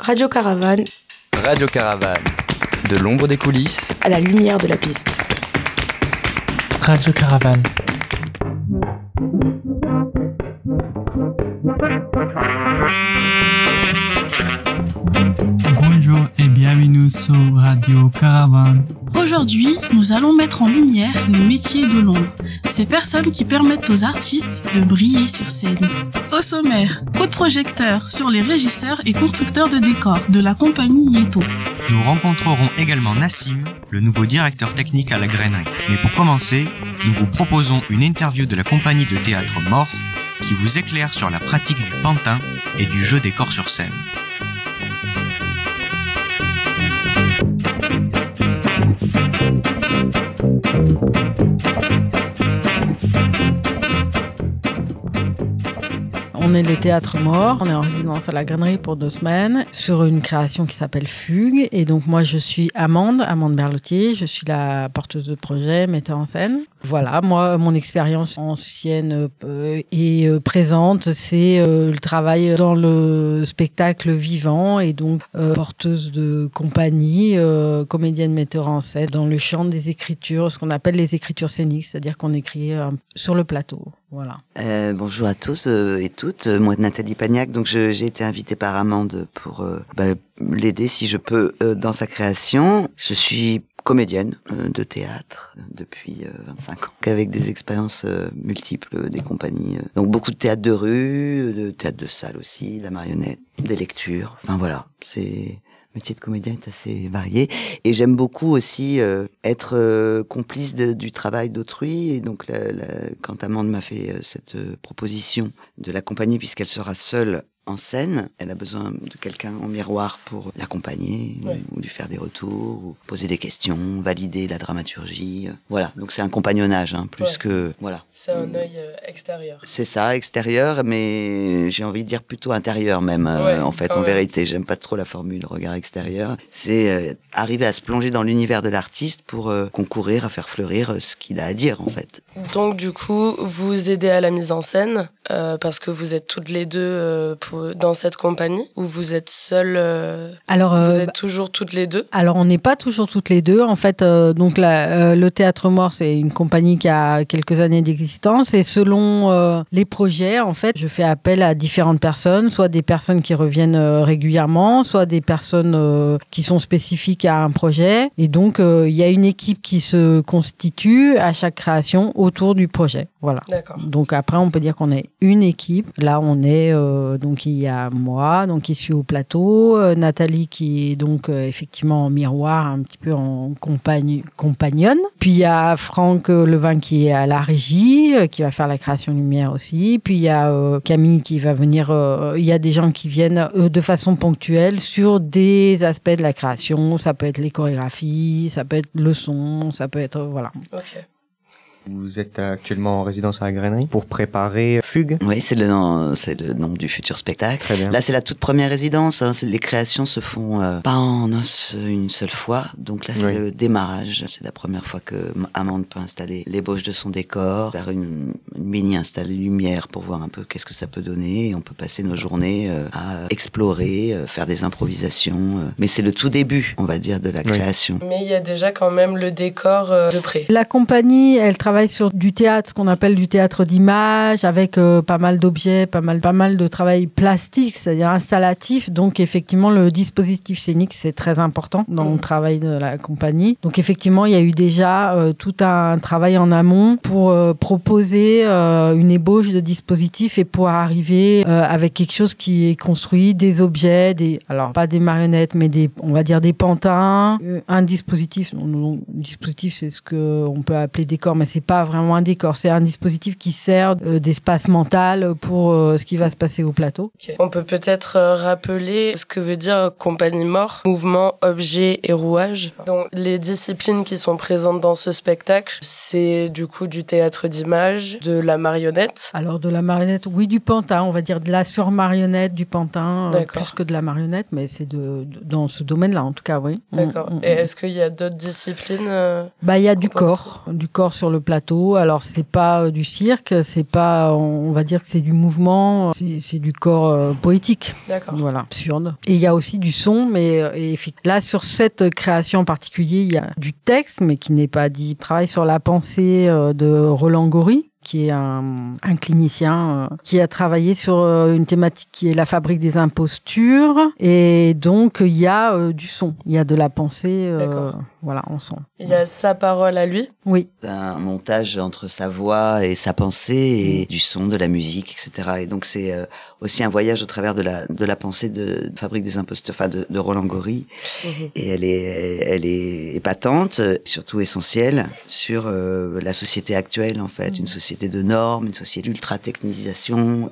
Radio Caravane. Radio Caravane. De l'ombre des coulisses à la lumière de la piste. Radio Caravane. Bonjour et bienvenue sur Radio Caravane. Aujourd'hui, nous allons mettre en lumière les métiers de l'ombre, ces personnes qui permettent aux artistes de briller sur scène. Au sommaire, coup de projecteur sur les régisseurs et constructeurs de décors de la compagnie Yeto. Nous rencontrerons également Nassim, le nouveau directeur technique à la grainerie. Mais pour commencer, nous vous proposons une interview de la compagnie de théâtre Mort qui vous éclaire sur la pratique du pantin et du jeu des corps sur scène. On est le Théâtre Mort, on est en résidence à la Grainerie pour 2 semaines sur une création qui s'appelle Fugue. Et donc moi je suis Amande Berlotier, je suis la porteuse de projet, metteur en scène. Voilà, moi mon expérience ancienne et présente, c'est le travail dans le spectacle vivant et donc porteuse de compagnie, comédienne metteur en scène dans le champ des écritures, ce qu'on appelle les écritures scéniques, c'est-à-dire qu'on écrit sur le plateau. Voilà. Bonjour à tous et toutes. Moi, Nathalie Pagnac. Donc, j'ai été invitée par Amande pour l'aider, si je peux, dans sa création. Je suis comédienne de théâtre depuis 25 ans, avec des expériences multiples, des compagnies. Donc, beaucoup de théâtre de rue, de théâtre de salle aussi, la marionnette, des lectures. Enfin, voilà. Le métier de comédien est assez varié et j'aime beaucoup aussi être complice du travail d'autrui. Et donc quand Amande m'a fait cette proposition de l'accompagner puisqu'elle sera seule en scène, elle a besoin de quelqu'un en miroir pour l'accompagner, ou lui faire des retours, ou poser des questions, valider la dramaturgie. Voilà, donc c'est un compagnonnage, plus que... Voilà. C'est un œil extérieur. C'est ça, extérieur, mais j'ai envie de dire plutôt intérieur même, en vérité. J'aime pas trop la formule regard extérieur. C'est arriver à se plonger dans l'univers de l'artiste pour concourir à faire fleurir ce qu'il a à dire, en fait. Donc du coup, vous aidez à la mise en scène, parce que vous êtes toutes les deux dans cette compagnie, ou vous êtes seules vous êtes toujours toutes les deux? Alors on n'est pas toujours toutes les deux, en fait. Donc le Théâtre Mort, c'est une compagnie qui a quelques années d'existence, et selon les projets, en fait, je fais appel à différentes personnes, soit des personnes qui reviennent régulièrement, soit des personnes qui sont spécifiques à un projet, et donc il y a une équipe qui se constitue à chaque création autour du projet. Voilà. D'accord. Donc après, on peut dire qu'on est une équipe. Là, on est donc il y a moi, donc qui suis au plateau, Nathalie qui est donc effectivement en miroir, un petit peu en compagnonne. Puis il y a Franck Levin qui est à la régie, qui va faire la création lumière aussi. Puis il y a Camille qui va venir. Il y a des gens qui viennent de façon ponctuelle sur des aspects de la création. Ça peut être les chorégraphies, ça peut être le son, ça peut être voilà. Ok. Vous êtes actuellement en résidence à la grainerie pour préparer Fugue. Oui, c'est le nom du futur spectacle. Très bien. Là, c'est la toute première résidence. Les créations se font pas en une seule fois. Donc là, c'est le démarrage. C'est la première fois que Amande peut installer l'ébauche de son décor, faire une mini installer lumière pour voir un peu qu'est-ce que ça peut donner. Et on peut passer nos journées à explorer, faire des improvisations. Mais c'est le tout début, on va dire, de la création. Mais il y a déjà quand même le décor de près. La compagnie, elle travaille sur du théâtre, ce qu'on appelle du théâtre d'image, avec pas mal d'objets, pas mal de travail plastique, c'est-à-dire installatif. Donc effectivement, le dispositif scénique, c'est très important dans le travail de la compagnie. Donc effectivement, il y a eu déjà tout un travail en amont pour proposer une ébauche de dispositif et pour arriver avec quelque chose qui est construit, des objets, alors pas des marionnettes, mais on va dire des pantins, un dispositif. Dispositif, c'est ce que on peut appeler décor, mais c'est pas vraiment un décor, c'est un dispositif qui sert d'espace mental pour ce qui va se passer au plateau. Okay. On peut peut-être rappeler ce que veut dire compagnie Mort, mouvement, objet et rouage. Donc les disciplines qui sont présentes dans ce spectacle, c'est du coup du théâtre d'image, de la marionnette. Alors de la marionnette, oui, du pantin, on va dire de la sur-marionnette, du pantin, plus que de la marionnette, mais c'est dans ce domaine-là en tout cas, oui. D'accord. Et est-ce qu'il y a d'autres disciplines il y a du corps sur le plateau. plateau. Alors c'est pas du cirque, c'est pas, on va dire que c'est du mouvement, c'est du corps poétique. D'accord. Voilà, absurde. Et il y a aussi du son, mais là sur cette création en particulier, il y a du texte, mais qui n'est pas dit. Il travaille sur la pensée de Roland Gori, qui est un clinicien qui a travaillé sur une thématique qui est la fabrique des impostures. Et donc, il y a du son, il y a de la pensée, voilà, en son. Il y a sa parole à lui. Oui. Un montage entre sa voix et sa pensée et du son, de la musique, etc. Et donc, c'est aussi un voyage au travers de la pensée de fabrique des impostures, enfin de Roland Gori. Et elle est épatante, surtout essentielle sur la société actuelle, en fait, une société de normes, une société d'ultra-technisation,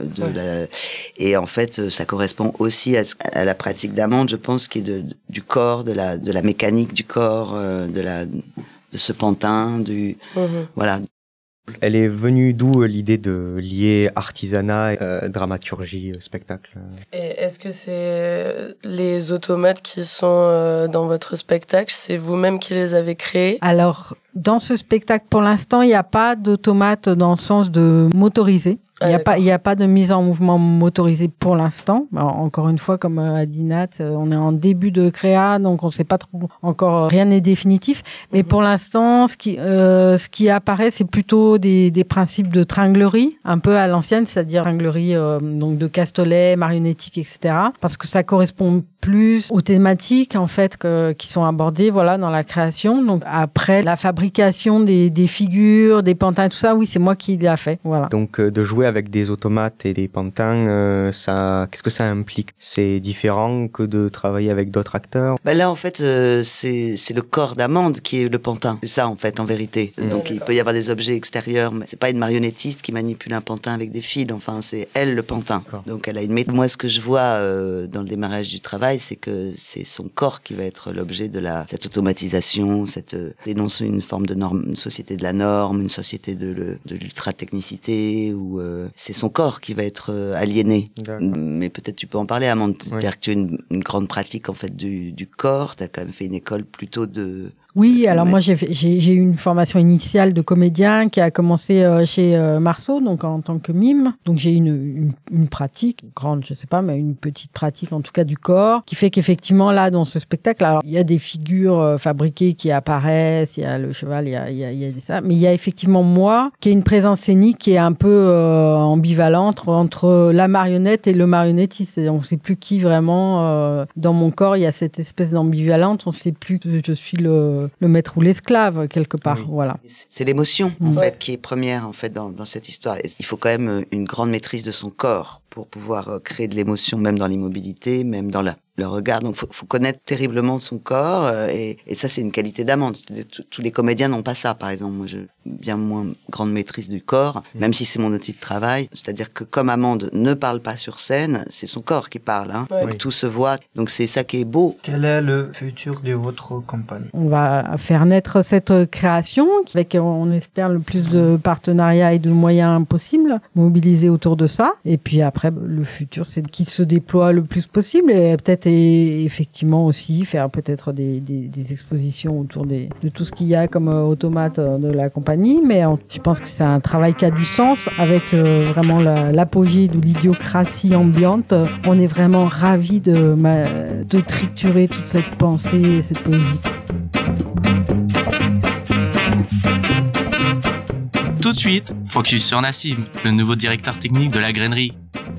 et en fait, ça correspond aussi à la pratique d'Amande, je pense, qui est du corps, de la mécanique du corps, de ce pantin, voilà. Elle est venue d'où l'idée de lier artisanat, dramaturgie, spectacle? Et est-ce que c'est les automates qui sont dans votre spectacle, c'est vous-même qui les avez créés? Alors, dans ce spectacle, pour l'instant, il n'y a pas d'automate dans le sens de motorisé. Il y a pas de mise en mouvement motorisée pour l'instant. Alors, encore une fois, comme a dit Nat, on est en début de créa, donc on ne sait pas trop encore, rien n'est définitif. Mais pour l'instant, ce qui apparaît, c'est plutôt des principes de tringlerie, un peu à l'ancienne, c'est-à-dire tringlerie donc de Castolet, marionnettique, etc. Parce que ça correspond plus aux thématiques en fait qui sont abordées, voilà, dans la création. Donc après la fabrication des figures, des pantins, tout ça, oui, c'est moi qui l'ai fait. Voilà. Donc de jouer avec des automates et des pantins, qu'est-ce que ça implique? C'est différent que de travailler avec d'autres acteurs? Là, en fait, c'est le corps d'Amande qui est le pantin. C'est ça, en fait, en vérité. Donc, il peut y avoir des objets extérieurs, mais c'est pas une marionnettiste qui manipule un pantin avec des fils. Enfin, c'est elle le pantin. Donc, elle a une méthode. Moi, ce que je vois dans le démarrage du travail, c'est que c'est son corps qui va être l'objet de cette automatisation, dénonce une forme de norme, une société de la norme, une société de l'ultra-technicité, où c'est son corps qui va être aliéné. Mais peut-être tu peux en parler, Amande. C'est-à-dire que tu as une grande pratique en fait du corps. Tu as quand même fait une école plutôt de... Oui, alors moi j'ai eu une formation initiale de comédien qui a commencé chez Marceau, donc en tant que mime. Donc j'ai une pratique grande, je sais pas, mais une petite pratique en tout cas du corps, qui fait qu'effectivement là dans ce spectacle, alors il y a des figures fabriquées qui apparaissent, il y a le cheval, il y a ça, mais il y a effectivement moi qui ai une présence scénique qui est un peu ambivalente entre la marionnette et le marionnettiste. On ne sait plus qui vraiment dans mon corps. Il y a cette espèce d'ambivalence. On ne sait plus que je suis le maître ou l'esclave quelque part. Oui. Voilà. C'est l'émotion en fait qui est première en fait dans cette histoire. Il faut quand même une grande maîtrise de son corps pour pouvoir créer de l'émotion, même dans l'immobilité, même dans le regard. Donc, faut connaître terriblement son corps, et ça, c'est une qualité d'Amande. Tous les comédiens n'ont pas ça, par exemple. Moi, j'ai bien moins grande maîtrise du corps, même si c'est mon outil de travail. C'est-à-dire que comme Amande ne parle pas sur scène, c'est son corps qui parle, hein. Donc, tout se voit. Donc, c'est ça qui est beau. Quel est le futur de votre compagnie? On va faire naître cette création avec, on espère, le plus de partenariats et de moyens possibles mobilisés autour de ça. Et puis après, le futur, c'est qu'il se déploie le plus possible et peut-être effectivement aussi faire peut-être des expositions autour de tout ce qu'il y a comme automate de la compagnie. Mais je pense que c'est un travail qui a du sens avec vraiment l'apogée de l'idiocratie ambiante. On est vraiment ravis de triturer toute cette pensée et cette poésie. Tout de suite, focus sur Nassim, le nouveau directeur technique de la grainerie.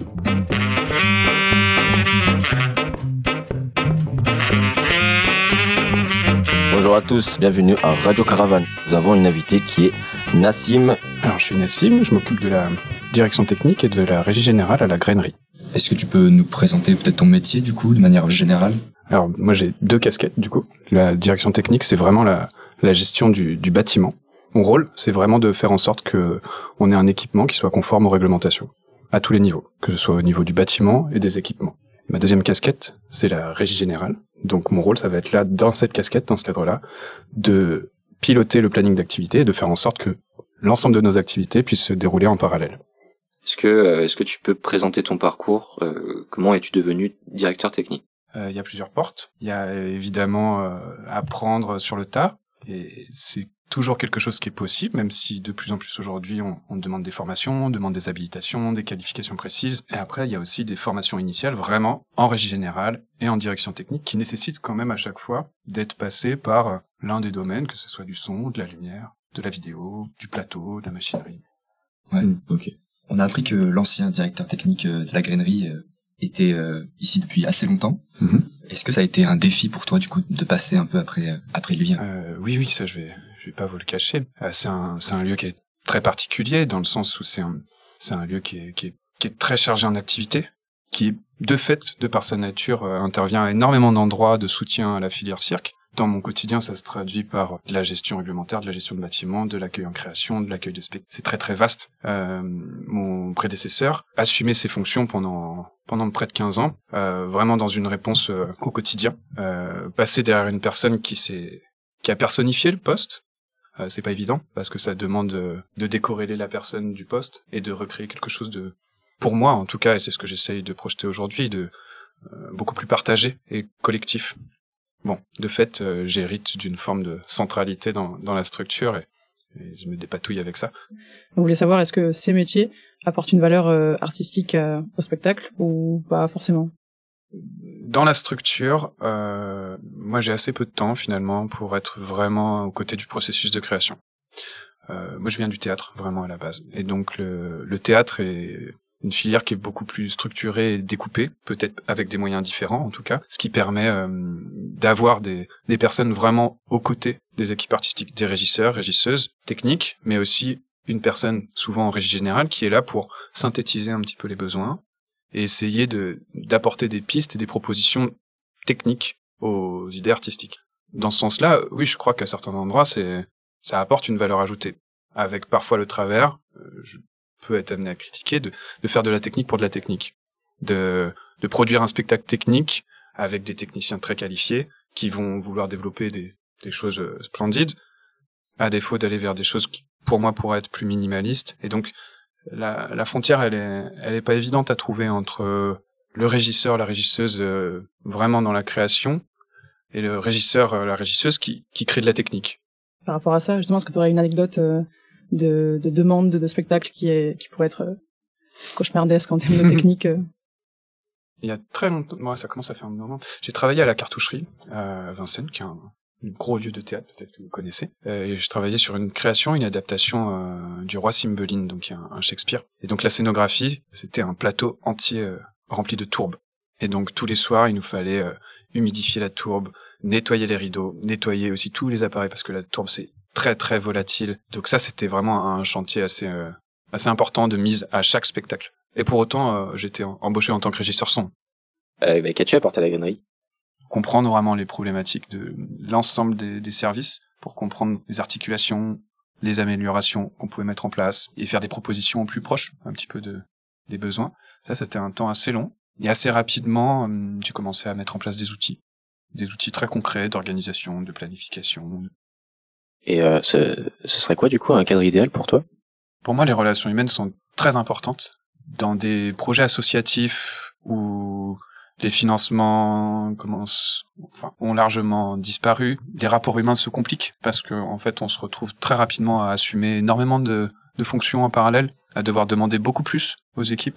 Bonjour à tous, bienvenue à Radio Caravane. Nous avons une invitée qui est Nassim. Alors je suis Nassim, je m'occupe de la direction technique et de la régie générale à la grainerie. Est-ce que tu peux nous présenter peut-être ton métier du coup, de manière générale? Alors moi j'ai 2 casquettes du coup. La direction technique, c'est vraiment la gestion du bâtiment. Mon rôle, c'est vraiment de faire en sorte que on ait un équipement qui soit conforme aux réglementations, à tous les niveaux, que ce soit au niveau du bâtiment et des équipements. Ma deuxième casquette, c'est la régie générale. Donc mon rôle, ça va être là, dans cette casquette, dans ce cadre-là, de piloter le planning d'activité et de faire en sorte que l'ensemble de nos activités puissent se dérouler en parallèle. Est-ce que tu peux présenter ton parcours? Comment es-tu devenu directeur technique? Il y a plusieurs portes. Il y a évidemment apprendre sur le tas, et c'est toujours quelque chose qui est possible, même si de plus en plus aujourd'hui on demande des formations, on demande des habilitations, des qualifications précises. Et après, il y a aussi des formations initiales vraiment en régie générale et en direction technique qui nécessitent quand même à chaque fois d'être passé par l'un des domaines, que ce soit du son, de la lumière, de la vidéo, du plateau, de la machinerie. Ouais, ok. On a appris que l'ancien directeur technique de la grainerie était ici depuis assez longtemps. Mm-hmm. Est-ce que ça a été un défi pour toi, du coup, de passer un peu après lui? Oui, ça je vais pas vous le cacher. C'est un lieu qui est très particulier dans le sens où c'est un lieu qui est très chargé en activité, qui de fait, de par sa nature, intervient à énormément d'endroits de soutien à la filière cirque. Dans mon quotidien, ça se traduit par de la gestion réglementaire, de la gestion de bâtiments, de l'accueil en création, de l'accueil de spectacles. C'est très très vaste. Mon prédécesseur assumait ses fonctions pendant près de 15 ans, vraiment dans une réponse au quotidien. Passer derrière une personne qui a personnifié le poste, c'est pas évident, parce que ça demande de décorréler la personne du poste et de recréer quelque chose de, pour moi en tout cas, et c'est ce que j'essaye de projeter aujourd'hui, de beaucoup plus partagé et collectif. Bon, de fait, j'hérite d'une forme de centralité dans la structure et je me dépatouille avec ça. On voulait savoir, est-ce que ces métiers apportent une valeur artistique au spectacle ou pas forcément? Dans la structure, moi j'ai assez peu de temps finalement pour être vraiment aux côtés du processus de création. Moi je viens du théâtre vraiment à la base. Et donc le théâtre est une filière qui est beaucoup plus structurée et découpée, peut-être avec des moyens différents en tout cas, ce qui permet d'avoir des personnes vraiment aux côtés des équipes artistiques, des régisseurs, régisseuses, techniques, mais aussi une personne souvent en régie générale qui est là pour synthétiser un petit peu les besoins et essayer d'apporter des pistes et des propositions techniques aux idées artistiques. Dans ce sens-là, oui, je crois qu'à certains endroits, ça apporte une valeur ajoutée, avec parfois le travers, je peux être amené à critiquer, de faire de la technique pour de la technique, de produire un spectacle technique avec des techniciens très qualifiés qui vont vouloir développer des choses splendides, à défaut d'aller vers des choses qui, pour moi, pourraient être plus minimalistes. Et donc, la frontière, elle est pas évidente à trouver entre le régisseur, la régisseuse vraiment dans la création et le régisseur, la régisseuse qui crée de la technique. Par rapport à ça, justement, est-ce que tu aurais une anecdote de demande de spectacle qui pourrait être cauchemardesque en termes de technique? Il y a très longtemps, moi ça commence à faire un moment, j'ai travaillé à la Cartoucherie à Vincennes, qui est un gros lieu de théâtre, peut-être que vous connaissez. Et je travaillais sur une création, une adaptation du Roi Cymbeline, donc un Shakespeare. Et donc la scénographie, c'était un plateau entier rempli de tourbes. Et donc tous les soirs, il nous fallait humidifier la tourbe, nettoyer les rideaux, nettoyer aussi tous les appareils, parce que la tourbe c'est très très volatile. Donc ça, c'était vraiment un chantier assez important de mise à chaque spectacle. Et pour autant, j'étais embauché en tant que régisseur son. Qu'as-tu apporté à la grainerie? Comprendre vraiment les problématiques de l'ensemble des services, pour comprendre les articulations, les améliorations qu'on pouvait mettre en place, et faire des propositions plus proches, un petit peu des besoins. Ça, c'était un temps assez long. Et assez rapidement, j'ai commencé à mettre en place des outils très concrets d'organisation, de planification. Et ce serait quoi, du coup, un cadre idéal pour toi? Pour moi, les relations humaines sont très importantes. Dans des projets associatifs où les financements ont largement disparu, les rapports humains se compliquent parce que en fait, on se retrouve très rapidement à assumer énormément de fonctions en parallèle, à devoir demander beaucoup plus aux équipes.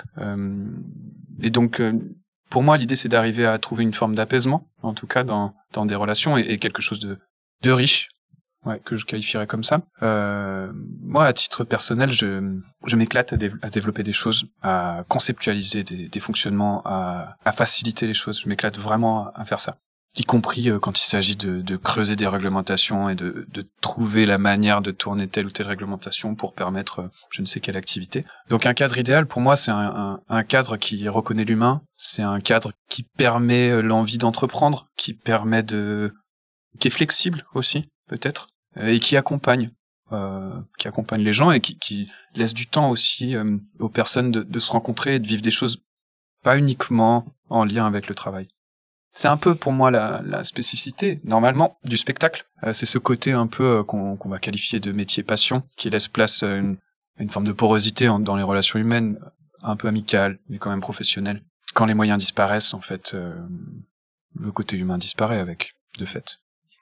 Et donc, pour moi, l'idée, c'est d'arriver à trouver une forme d'apaisement, en tout cas dans des relations, et quelque chose de riche, ouais, que je qualifierais comme ça. Moi, à titre personnel, je m'éclate à développer des choses, à conceptualiser des fonctionnements, à faciliter les choses. Je m'éclate vraiment à faire ça. Y compris quand il s'agit de creuser des réglementations et de trouver la manière de tourner telle ou telle réglementation pour permettre je ne sais quelle activité. Donc un cadre idéal, pour moi, c'est un cadre qui reconnaît l'humain, c'est un cadre qui permet l'envie d'entreprendre, qui est flexible aussi, peut-être, et qui accompagne les gens et qui laisse du temps aussi aux personnes de se rencontrer et de vivre des choses pas uniquement en lien avec le travail. C'est un peu pour moi la spécificité, normalement, du spectacle. C'est ce côté un peu qu'on va qualifier de métier passion, qui laisse place à une forme de porosité dans les relations humaines, un peu amicale, mais quand même professionnelle. Quand les moyens disparaissent, en fait, le côté humain disparaît avec, de fait.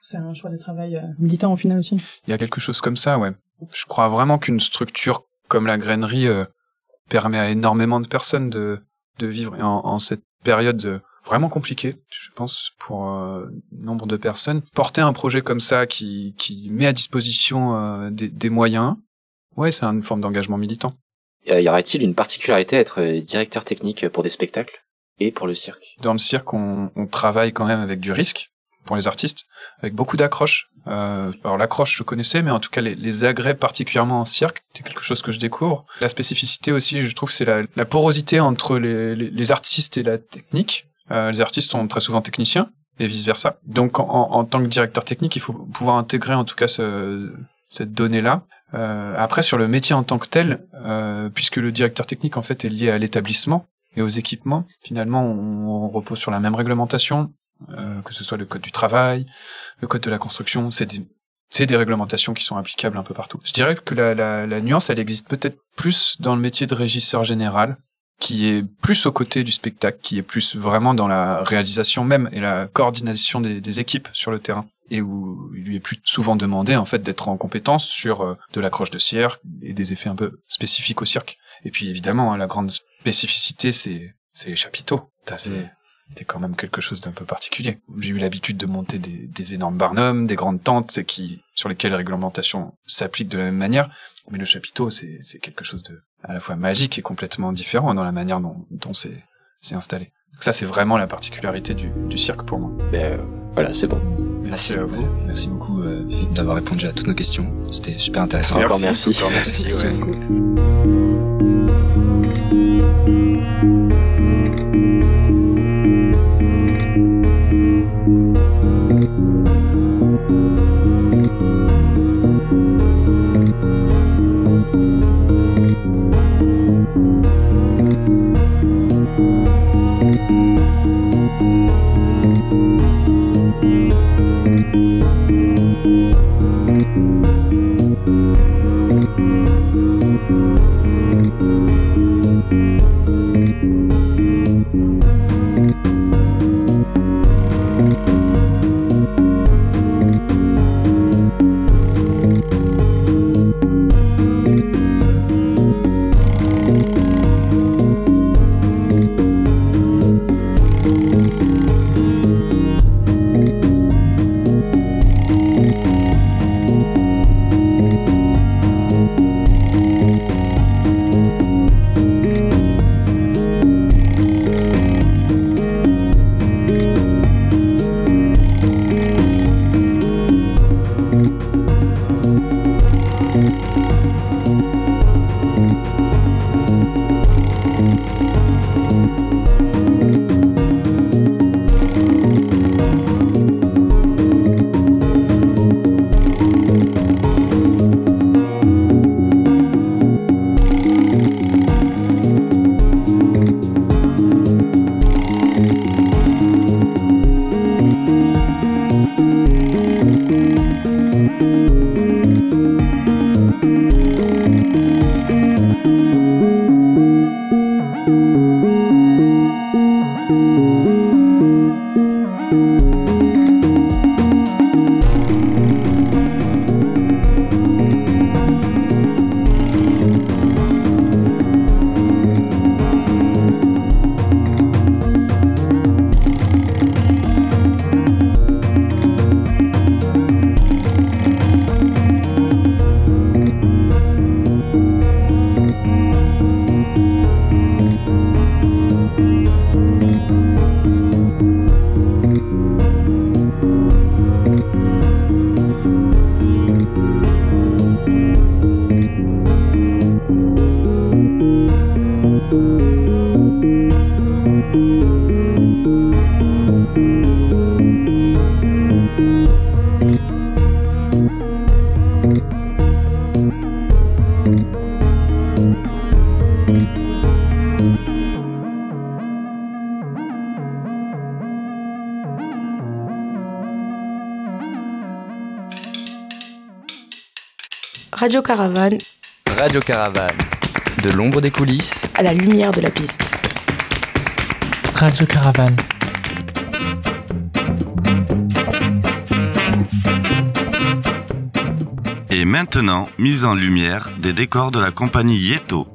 C'est un choix de travail militant au final aussi. Il y a quelque chose comme ça, ouais. Je crois vraiment qu'une structure comme la grainerie permet à énormément de personnes de vivre en cette période vraiment compliquée, je pense, pour nombre de personnes. Porter un projet comme ça qui met à disposition des moyens, ouais, c'est une forme d'engagement militant. Y aurait-il une particularité à être directeur technique pour des spectacles et pour le cirque? Dans le cirque, on travaille quand même avec du risque pour les artistes, avec beaucoup d'accroches. Alors l'accroche je connaissais, mais en tout cas les agrès particulièrement en cirque, c'est quelque chose que je découvre. La spécificité aussi, je trouve, c'est la porosité entre les artistes et la technique. Les artistes sont très souvent techniciens et vice versa. Donc en tant que directeur technique, il faut pouvoir intégrer en tout cas cette donnée-là. Après sur le métier en tant que tel, puisque le directeur technique en fait est lié à l'établissement et aux équipements, finalement on repose sur la même réglementation. Que ce soit le code du travail, le code de la construction, c'est des réglementations qui sont applicables un peu partout. Je dirais que la nuance, elle existe peut-être plus dans le métier de régisseur général, qui est plus aux côtés du spectacle, qui est plus vraiment dans la réalisation même et la coordination des équipes sur le terrain, et où il lui est plus souvent demandé en fait d'être en compétence sur de l'accroche de cirque et des effets un peu spécifiques au cirque. Et puis évidemment, la grande spécificité, c'est les chapiteaux. C'est quand même quelque chose d'un peu particulier. J'ai eu l'habitude de monter des énormes barnums, des grandes tentes sur lesquelles la réglementation s'applique de la même manière. Mais le chapiteau, c'est quelque chose de à la fois magique et complètement différent dans la manière dont c'est installé. Donc ça, c'est vraiment la particularité du cirque pour moi. Voilà, c'est bon. Merci à vous. Merci beaucoup d'avoir répondu à toutes nos questions. C'était super intéressant. Encore merci. Merci beaucoup. Radio Caravane. Radio Caravane. De l'ombre des coulisses à la lumière de la piste. Radio Caravane. maintenant, mise en lumière des décors de la compagnie Yeto.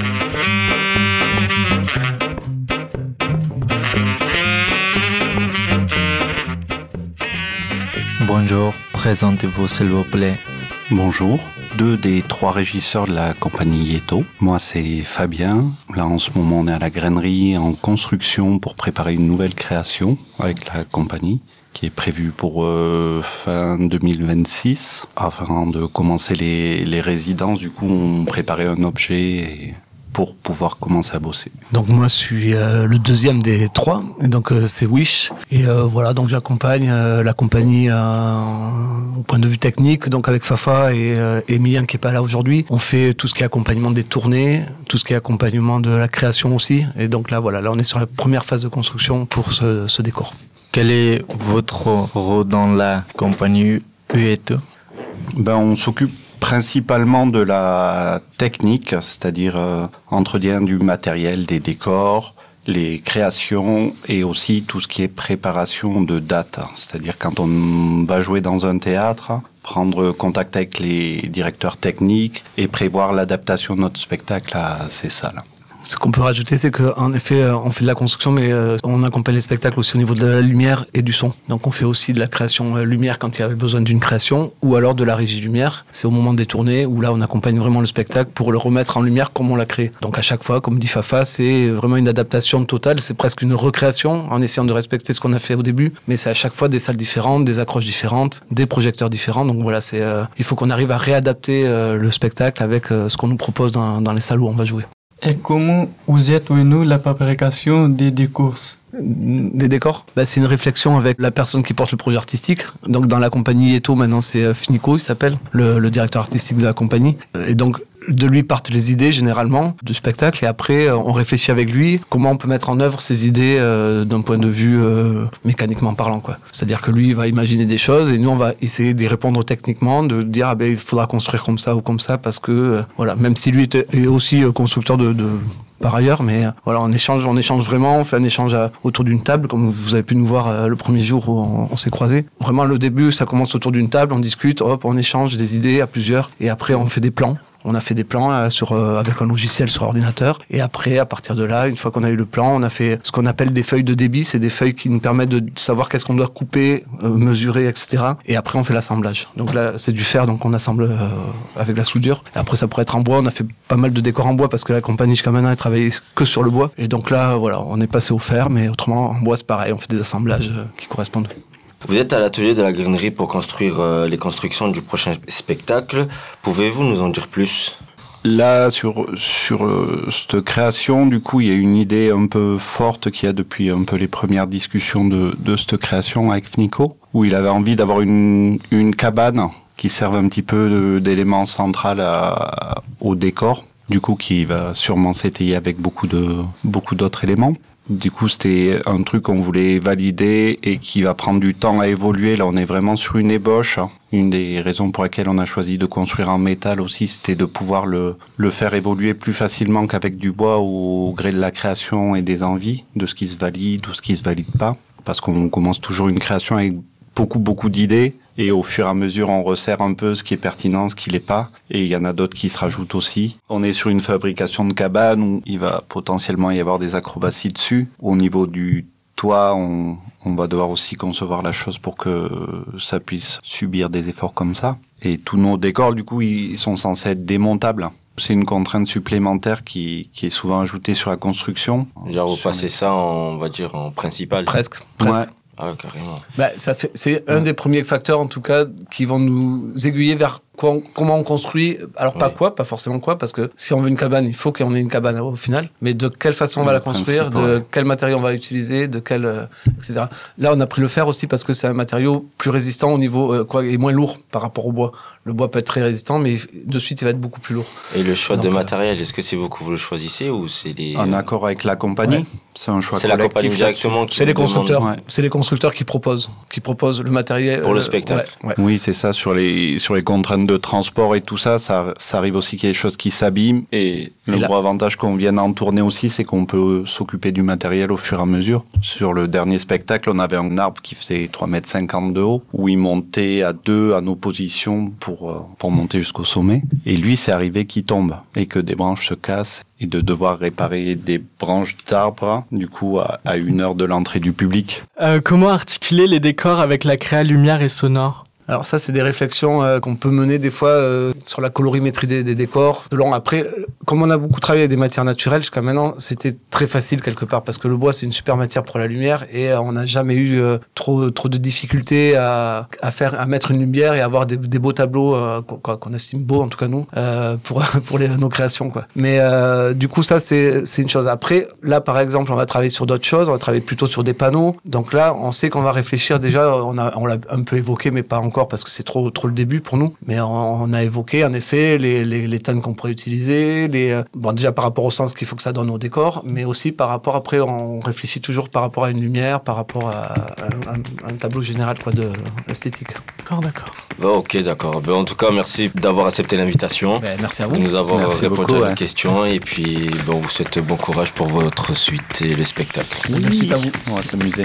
Bonjour, présentez-vous s'il vous plaît. Bonjour, 2 des 3 régisseurs de la compagnie Yeto. Moi c'est Fabien, là en ce moment on est à la grainerie en construction pour préparer une nouvelle création avec la compagnie qui est prévue pour fin 2026. Avant de commencer les résidences, du coup on préparait un objet pour pouvoir commencer à bosser. Donc moi je suis le deuxième des 3, et donc c'est Wish, et voilà, donc j'accompagne la compagnie au point de vue technique, donc avec Fafa et Emilien qui est pas là aujourd'hui. On fait tout ce qui est accompagnement des tournées, tout ce qui est accompagnement de la création aussi, et donc là voilà, là on est sur la première phase de construction pour ce décor. Quel est votre rôle dans la compagnie Yeto? On s'occupe principalement de la technique, c'est-à-dire entretien du matériel, des décors, les créations et aussi tout ce qui est préparation de date. C'est-à-dire quand on va jouer dans un théâtre, prendre contact avec les directeurs techniques et prévoir l'adaptation de notre spectacle à ces salles. Ce qu'on peut rajouter, c'est qu'en effet, on fait de la construction, mais on accompagne les spectacles aussi au niveau de la lumière et du son. Donc on fait aussi de la création lumière quand il y avait besoin d'une création, ou alors de la régie lumière. C'est au moment des tournées où là on accompagne vraiment le spectacle pour le remettre en lumière comme on l'a créé. Donc à chaque fois, comme dit Fafa, c'est vraiment une adaptation totale, c'est presque une recréation en essayant de respecter ce qu'on a fait au début, mais c'est à chaque fois des salles différentes, des accroches différentes, des projecteurs différents. Donc voilà, il faut qu'on arrive à réadapter le spectacle avec ce qu'on nous propose dans les salles où on va jouer. Et comment vous êtes venu la fabrication des décors? Des décors, c'est une réflexion avec la personne qui porte le projet artistique. Donc dans la compagnie Yeto, maintenant c'est Finico, il s'appelle, le directeur artistique de la compagnie. Et donc de lui partent les idées généralement du spectacle, et après on réfléchit avec lui comment on peut mettre en œuvre ces idées d'un point de vue mécaniquement parlant, quoi. C'est-à-dire que lui il va imaginer des choses et nous on va essayer d'y répondre techniquement, de dire il faudra construire comme ça ou comme ça, parce que voilà, même si lui est aussi constructeur de par ailleurs, mais voilà, on échange vraiment, on fait un échange autour d'une table, comme vous avez pu nous voir le premier jour où on s'est croisés. Vraiment, le début, ça commence autour d'une table, on discute, on échange des idées à plusieurs, et après on fait des plans. On a fait des plans avec un logiciel sur ordinateur, et après, à partir de là, une fois qu'on a eu le plan, on a fait ce qu'on appelle des feuilles de débit. C'est des feuilles qui nous permettent de savoir qu'est-ce qu'on doit couper, mesurer, etc. Et après, on fait l'assemblage. Donc là, c'est du fer, donc on assemble avec la soudure. Et après, ça pourrait être en bois. On a fait pas mal de décors en bois parce que la compagnie jusqu'à maintenant, elle travaillait que sur le bois. Et donc là, voilà, on est passé au fer, mais autrement, en bois, c'est pareil. On fait des assemblages qui correspondent. Vous êtes à l'atelier de la grainerie pour construire les constructions du prochain spectacle. Pouvez-vous nous en dire plus ? Là, sur cette création, du coup, il y a une idée un peu forte qu'il y a depuis un peu les premières discussions de cette création avec Fnico, où il avait envie d'avoir une cabane qui serve un petit peu d'élément central au décor, du coup, qui va sûrement s'étayer avec beaucoup d'autres éléments. Du coup, c'était un truc qu'on voulait valider et qui va prendre du temps à évoluer. Là, on est vraiment sur une ébauche. Une des raisons pour lesquelles on a choisi de construire en métal aussi, c'était de pouvoir le faire évoluer plus facilement qu'avec du bois au gré de la création et des envies, de ce qui se valide ou ce qui se valide pas. Parce qu'on commence toujours une création avec beaucoup d'idées. Et au fur et à mesure, on resserre un peu ce qui est pertinent, ce qui l'est pas. Et il y en a d'autres qui se rajoutent aussi. On est sur une fabrication de cabane où il va potentiellement y avoir des acrobaties dessus. Au niveau du toit, on va devoir aussi concevoir la chose pour que ça puisse subir des efforts comme ça. Et tous nos décors, du coup, ils sont censés être démontables. C'est une contrainte supplémentaire qui est souvent ajoutée sur la construction. Genre, vous passez ça on va dire, en principal. Presque. Ouais. Ah, carrément. C'est un des premiers facteurs, en tout cas, qui vont nous aiguiller vers comment on construit. Alors, pas forcément quoi, parce que si on veut une cabane, il faut qu'on ait une cabane au final. Mais de quelle façon on va la construire, de quel matériau on va utiliser, etc. Là, on a pris le fer aussi parce que c'est un matériau plus résistant au niveau, et moins lourd par rapport au bois. Le bois peut être très résistant, mais de suite, il va être beaucoup plus lourd. Et le choix de matériel, est-ce que c'est vous que vous le choisissez ou c'est les... En accord avec la compagnie. Ouais. C'est un choix collectif. C'est la compagnie directement qui c'est les constructeurs. Ouais. C'est les constructeurs qui proposent le matériel. Pour le spectacle. Ouais. Oui, c'est ça. Sur les contraintes de transport et tout ça, ça arrive aussi qu'il y ait des choses qui s'abîment. Et le gros avantage qu'on vienne en tourner aussi, c'est qu'on peut s'occuper du matériel au fur et à mesure. Sur le dernier spectacle, on avait un arbre qui faisait 3,50 m de haut, où il montait à deux en opposition pour monter jusqu'au sommet. Et lui, c'est arrivé qu'il tombe et que des branches se cassent et de devoir réparer des branches d'arbres, du coup, à 1 heure de l'entrée du public. Comment articuler les décors avec la créa lumière et sonore ? Alors ça, c'est des réflexions qu'on peut mener des fois sur la colorimétrie des décors. Selon après, comme on a beaucoup travaillé avec des matières naturelles jusqu'à maintenant, c'était très facile quelque part parce que le bois, c'est une super matière pour la lumière et on n'a jamais eu trop de difficultés à mettre une lumière et avoir des beaux tableaux qu'on estime beaux, en tout cas nous, pour nos créations, quoi. Mais du coup, ça, c'est une chose. Après, là, par exemple, on va travailler sur d'autres choses. On va travailler plutôt sur des panneaux. Donc là, on sait qu'on va réfléchir déjà. On l'a un peu évoqué, mais pas encore parce que c'est trop le début pour nous. Mais on a évoqué en effet les tonnes qu'on pourrait utiliser, déjà par rapport au sens qu'il faut que ça donne au décor, mais aussi par rapport, après on réfléchit toujours par rapport à une lumière, par rapport à un tableau général de esthétique. D'accord. Bon, ok, d'accord. En tout cas, merci d'avoir accepté l'invitation. Merci à vous. De nous avoir répondu beaucoup, à nos questions. Et puis, on vous souhaite bon courage pour votre suite et le spectacle. Merci à vous. On va s'amuser.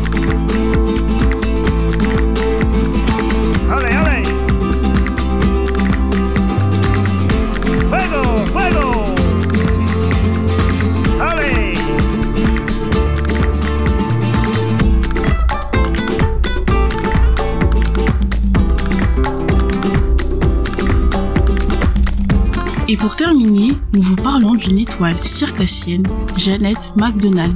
Allez, allez! Fuego, fuego! Allez! Et pour terminer, nous vous parlons d'une étoile circassienne, Jeannette MacDonald.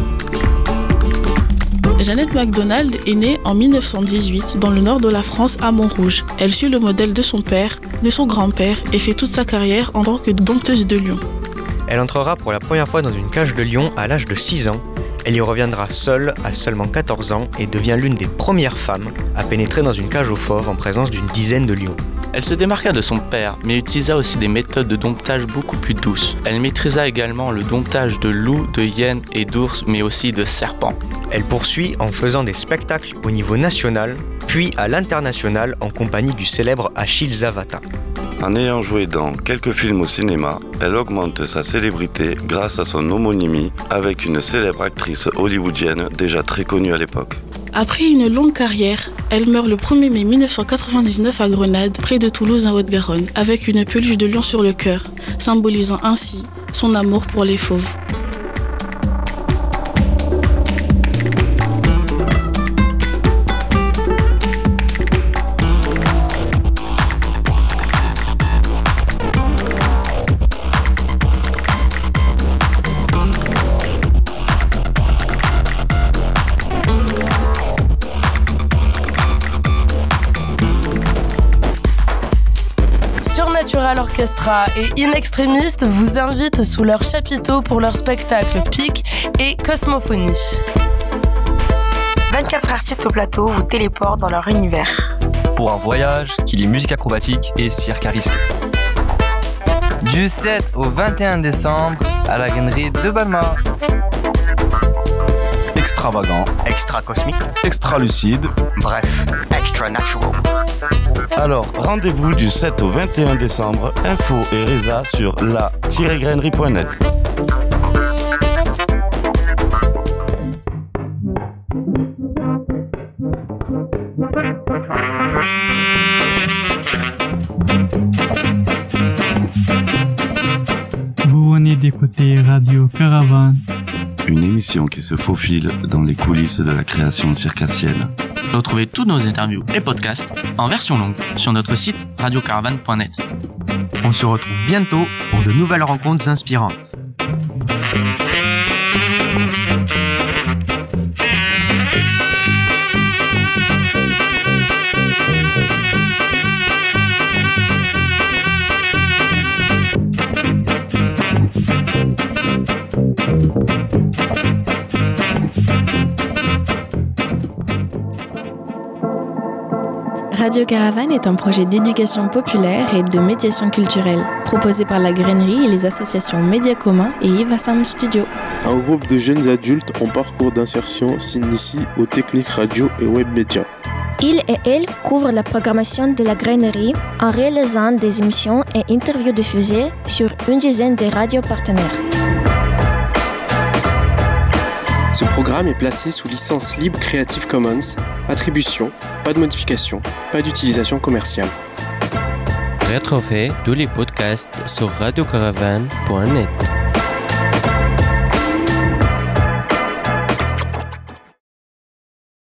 Jeannette MacDonald est née en 1918 dans le nord de la France à Montrouge. Elle suit le modèle de son père, de son grand-père et fait toute sa carrière en tant que dompteuse de lions. Elle entrera pour la première fois dans une cage de lions à l'âge de 6 ans. Elle y reviendra seule à seulement 14 ans et devient l'une des premières femmes à pénétrer dans une cage aux fauves en présence d'une dizaine de lions. Elle se démarqua de son père, mais utilisa aussi des méthodes de domptage beaucoup plus douces. Elle maîtrisa également le domptage de loups, de hyènes et d'ours, mais aussi de serpents. Elle poursuit en faisant des spectacles au niveau national, puis à l'international en compagnie du célèbre Achille Zavata. En ayant joué dans quelques films au cinéma, elle augmente sa célébrité grâce à son homonymie avec une célèbre actrice hollywoodienne déjà très connue à l'époque. Après une longue carrière, elle meurt le 1er mai 1999 à Grenade, près de Toulouse en Haute-Garonne, avec une peluche de lion sur le cœur, symbolisant ainsi son amour pour les fauves. Natural Orchestra et In Extremis vous invitent sous leur chapiteau pour leur spectacle Pic et Cosmophonie. 24 artistes au plateau vous téléportent dans leur univers. Pour un voyage qui lie musique acrobatique et cirque à risque. Du 7 au 21 décembre à la Grainerie de Balma. Extravagant, extra cosmique, extra lucide, bref, extra natural. Alors, rendez-vous du 7 au 21 décembre, info et résa sur la-grainerie.net. Vous venez d'écouter Radio Caravane. Une émission qui se faufile dans les coulisses de la création circassienne. Retrouvez tous nos interviews et podcasts en version longue sur notre site radiocaravane.net. On se retrouve bientôt pour de nouvelles rencontres inspirantes. Radio Caravane est un projet d'éducation populaire et de médiation culturelle, proposé par la Grainerie et les associations Média Commun et Eva Sound Studio. Un groupe de jeunes adultes en parcours d'insertion s'initie aux techniques radio et web médias. Il et elle couvrent la programmation de la grainerie en réalisant des émissions et interviews diffusées sur une dizaine de radios partenaires. Ce programme est placé sous licence libre Creative Commons, attribution, pas de modification, pas d'utilisation commerciale. Retrouvez tous les podcasts sur radiocaravane.net.